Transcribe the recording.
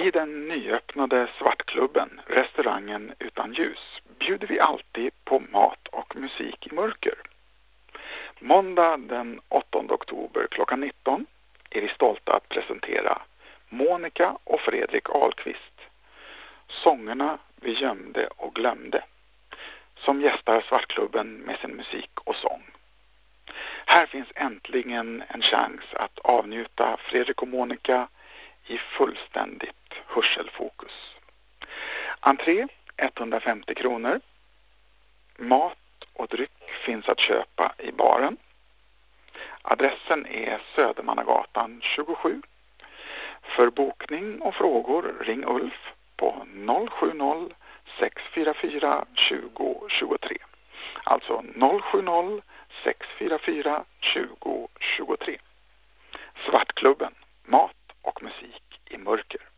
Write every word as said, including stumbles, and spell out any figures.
I den nyöppnade Svartklubben, restaurangen utan ljus, bjuder vi alltid på mat och musik i mörker. Måndag den åttonde oktober klockan nitton är vi stolta att presentera Monica och Fredrik Ahlqvist, sångerna vi gömde och glömde, som gästar Svartklubben med sin musik och sång. Här finns äntligen en chans att avnjuta Fredrik och Monica i fullständigt hörselfokus. Entré etthundrafemtio kronor. Mat och dryck finns att köpa i baren. Adressen är Södermannagatan tjugosju. För bokning och frågor ring Ulf på noll sju noll sex fyra fyra tjugo tjugotre. Alltså noll sju noll sex fyra fyra tjugo tjugotre. Svartklubben, mat och musik i mörker.